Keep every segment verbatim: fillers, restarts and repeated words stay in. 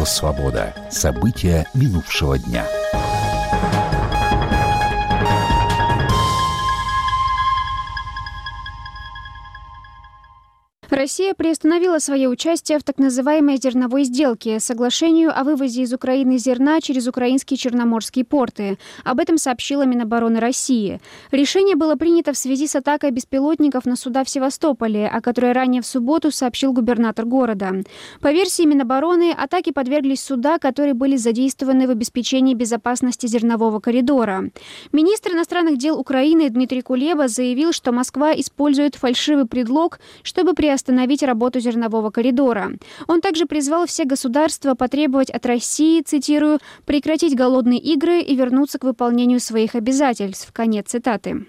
Радио «Свобода». События минувшего дня. Россия приостановила свое участие в так называемой зерновой сделке, соглашению о вывозе из Украины зерна через украинские черноморские порты. Об этом сообщила Минобороны России. Решение было принято в связи с атакой беспилотников на суда в Севастополе, о которой ранее в субботу сообщил губернатор города. По версии Минобороны, атаки подверглись суда, которые были задействованы в обеспечении безопасности зернового коридора. Министр иностранных дел Украины Дмитрий Кулеба заявил, что Москва использует фальшивый предлог, чтобы приостановить остановить работу зернового коридора. Он также призвал все государства потребовать от России, цитирую, «прекратить голодные игры и вернуться к выполнению своих обязательств». Конец цитаты.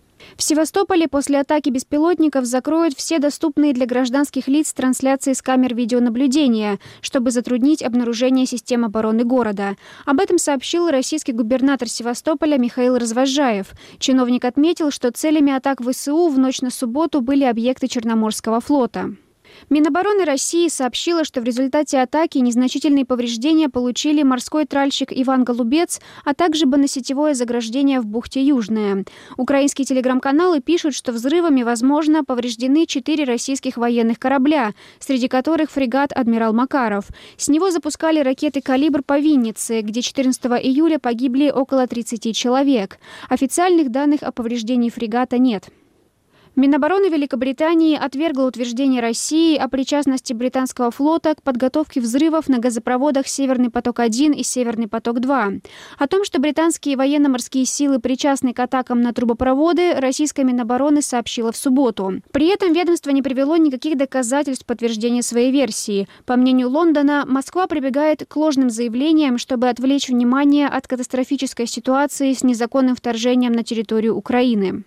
В Севастополе после атаки беспилотников закроют все доступные для гражданских лиц трансляции с камер видеонаблюдения, чтобы затруднить обнаружение систем обороны города. Об этом сообщил российский губернатор Севастополя Михаил Развозжаев. Чиновник отметил, что целями атак ВСУ в ночь на субботу были объекты Черноморского флота. Минобороны России сообщила, что в результате атаки незначительные повреждения получили морской тральщик Иван Голубец, а также баносетевое заграждение в бухте Южная. Украинские телеграм-каналы пишут, что взрывами, возможно, повреждены четыре российских военных корабля, среди которых фрегат «Адмирал Макаров». С него запускали ракеты «Калибр» по Виннице, где четырнадцатого июля погибли около тридцати человек. Официальных данных о повреждении фрегата нет. Минобороны Великобритании отвергла утверждение России о причастности британского флота к подготовке взрывов на газопроводах «Северный поток-один» и «Северный поток-два». О том, что британские военно-морские силы причастны к атакам на трубопроводы, российская Минобороны сообщила в субботу. При этом ведомство не привело никаких доказательств подтверждения своей версии. По мнению Лондона, Москва прибегает к ложным заявлениям, чтобы отвлечь внимание от катастрофической ситуации с незаконным вторжением на территорию Украины.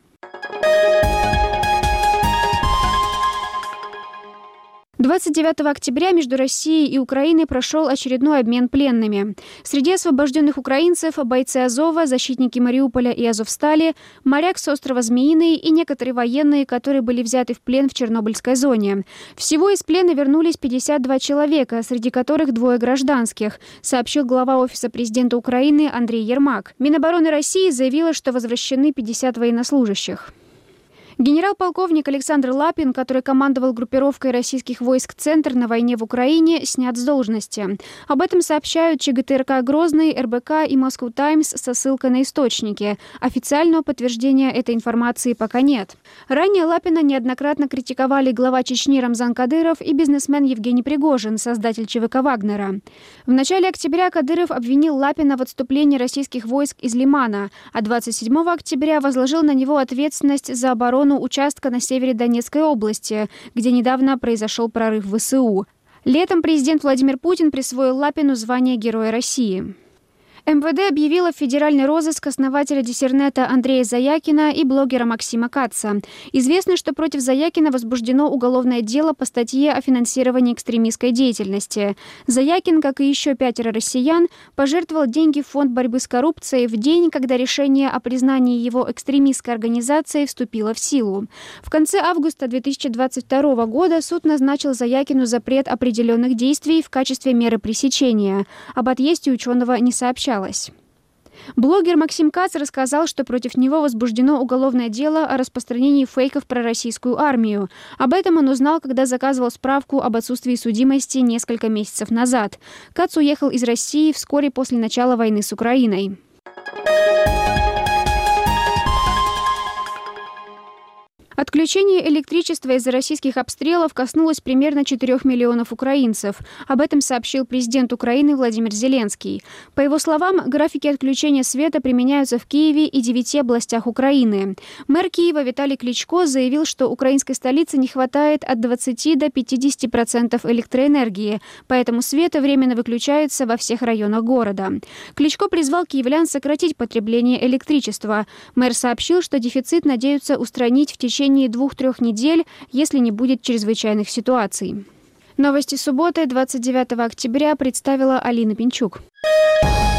двадцать девятого октября между Россией и Украиной прошел очередной обмен пленными. Среди освобожденных украинцев – бойцы Азова, защитники Мариуполя и Азовстали, моряк с острова Змеиный и некоторые военные, которые были взяты в плен в Чернобыльской зоне. Всего из плена вернулись пятьдесят два человека, среди которых двое гражданских, сообщил глава Офиса президента Украины Андрей Ермак. Минобороны России заявила, что возвращены пятьдесят военнослужащих. Генерал-полковник Александр Лапин, который командовал группировкой российских войск «Центр» на войне в Украине, снят с должности. Об этом сообщают ЧГТРК «Грозный», эр бэ ка и «Москва Таймс» со ссылкой на источники. Официального подтверждения этой информации пока нет. Ранее Лапина неоднократно критиковали глава Чечни Рамзан Кадыров и бизнесмен Евгений Пригожин, создатель ЧВК «Вагнера». В начале октября Кадыров обвинил Лапина в отступлении российских войск из Лимана, а двадцать седьмого октября возложил на него ответственность за оборону участка на севере Донецкой области, где недавно произошел прорыв ВСУ. Летом президент Владимир Путин присвоил Лапину звание Героя России. эм вэ дэ объявила в федеральный розыск основателя Диссернета Андрея Заякина и блогера Максима Каца. Известно, что против Заякина возбуждено уголовное дело по статье о финансировании экстремистской деятельности. Заякин, как и еще пятеро россиян, пожертвовал деньги в фонд борьбы с коррупцией в день, когда решение о признании его экстремистской организацией вступило в силу. В конце августа две тысячи двадцать второго года суд назначил Заякину запрет определенных действий в качестве меры пресечения. Об отъезде ученого не сообщалось. Блогер Максим Кац рассказал, что против него возбуждено уголовное дело о распространении фейков про российскую армию. Об этом он узнал, когда заказывал справку об отсутствии судимости несколько месяцев назад. Кац уехал из России вскоре после начала войны с Украиной. Отключение электричества из-за российских обстрелов коснулось примерно четырёх миллионов украинцев. Об этом сообщил президент Украины Владимир Зеленский. По его словам, графики отключения света применяются в Киеве и девяти областях Украины. Мэр Киева Виталий Кличко заявил, что украинской столице не хватает от двадцати до пятидесяти процентов электроэнергии, поэтому свет временно выключается во всех районах города. Кличко призвал киевлян сократить потребление электричества. Мэр сообщил, что дефицит надеются устранить в течение двух-трех недель, если не будет чрезвычайных ситуаций. Новости субботы, двадцать девятого октября, представила Алина Пинчук.